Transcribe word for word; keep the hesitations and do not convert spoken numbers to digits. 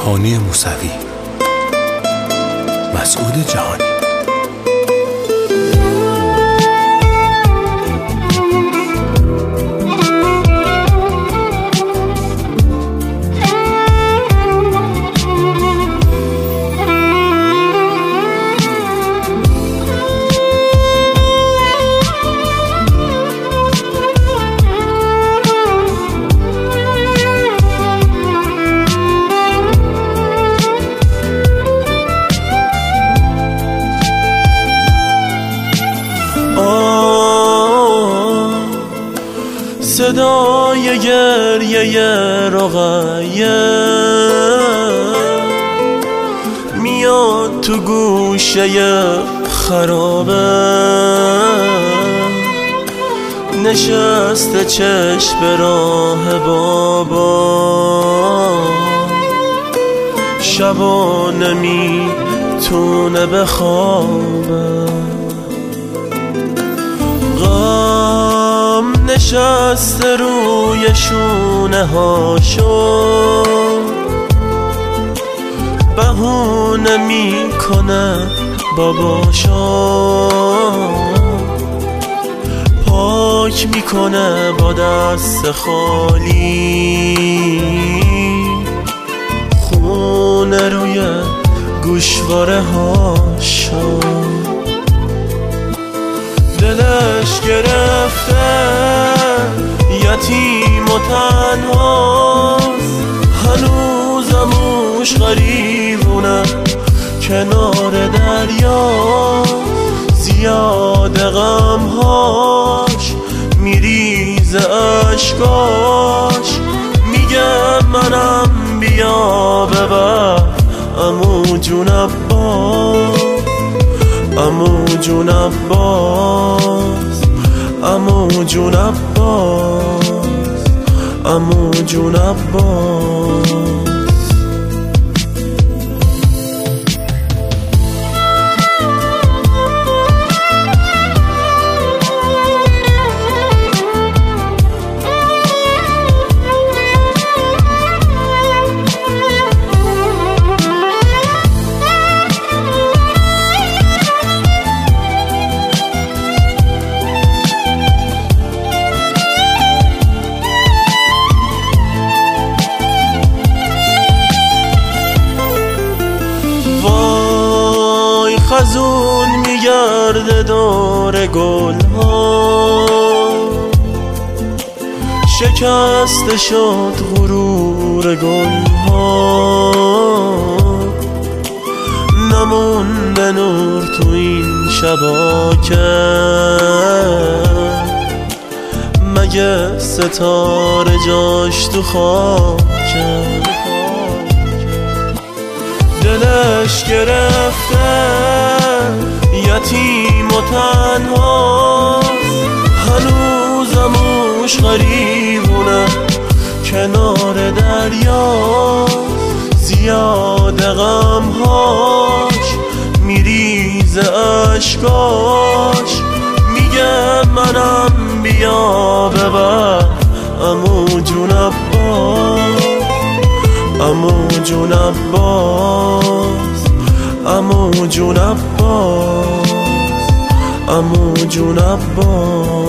هانی موسوی، مسعود جهانی. صدای گریه رقیه میاد تو گوشه خرابه، نشسته چشم به راه بابا، شبا نمیتونه بخوابه، غم نشسته روی شونه هاشو، بهونه میکنه باباشو، پاک میکنه با دست خالی، خونه روی گوشواره هاشو، دلش گرفته یتیم و تنهاست، هنوزم موش غریبونه کنار دریا، زیاد غمهاش میریزه اشکاش، میگه منم بیا ببر عمو جون عباس، عمو جون عباس، عمو جون عباس، عمو جون عباس. خزون میگرده دور گل ها، شکسته شد غرور گل ها، نمونده نور تو این شبا که مگه ستاره جاش تو خاکه، دلش گرفته یتیم و تنهاست، هنوزم موش غریبونه کنار دریا، زیاد غمهاش میریزه اشکاش، میگه منم بیا ببر عمو جون عباس، عمو جون عباس، عمو جون عباس، عمو جون عباس.